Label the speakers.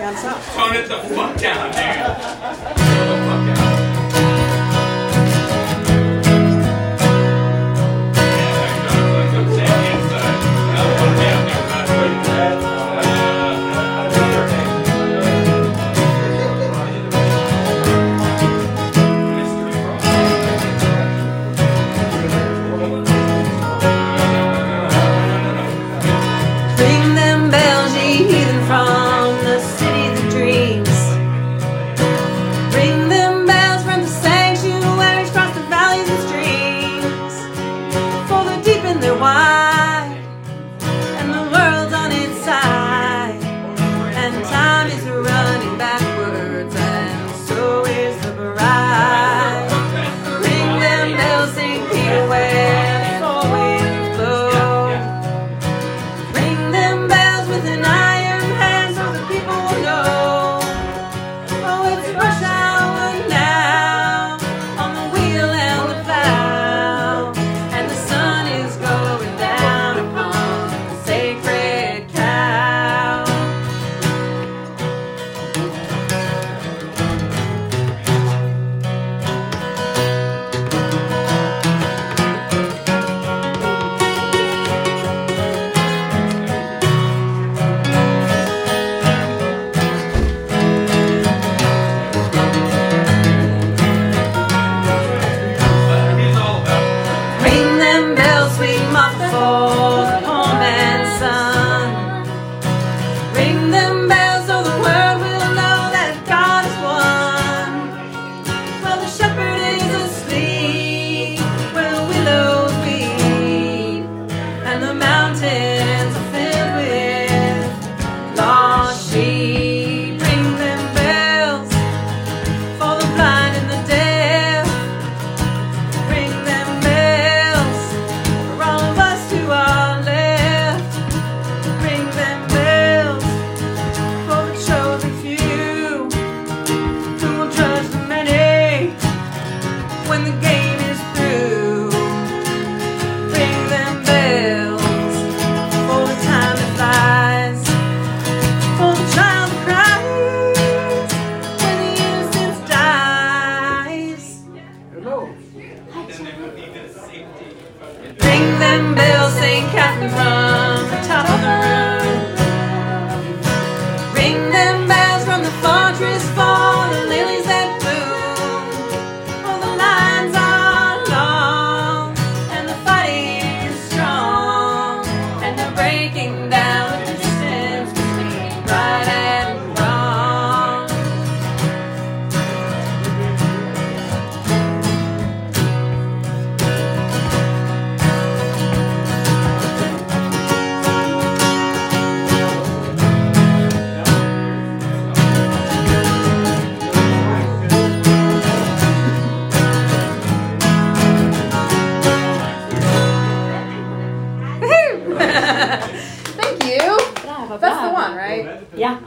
Speaker 1: down south.
Speaker 2: Tone it the fuck down, dude. Tone it the fuck down.
Speaker 3: Ring them bells, ye heathen from the city that dreams. Ring them bells from the sanctuaries, across the valleys and streams. For they're deep and they're wide, and the world's on its side, and time is running backwards, and so is the bride. Ring them bells, St. Peter, where the four winds blow. Ring them bells with an iron hand, so the people will know. Oh, it's rush hour now, on the wheel and the plow, and the sun is going down upon the sacred cow. Ring them bells, sweet muffled for the poor man's son. Ring them bells, so the world will know that God is one. Well, the shepherd is asleep where the willows weep, and the mountains are filled with lost sheep. Ring them bells for the blind and the deaf. Ring them bells for all of us who are left. Ring them bells for the chosen few, who will judge the many when the game is through. Ring them bells for the time that flies, for the child that cries when the innocence dies. Ring them bells, St. Catherine from the top of the room. Ring them bells from the fortress for the lilies that bloom. For the lines are long, and the fighting is strong, and they're breaking down the distance between right and wrong. Thank you. That's the one, right?
Speaker 1: Yeah.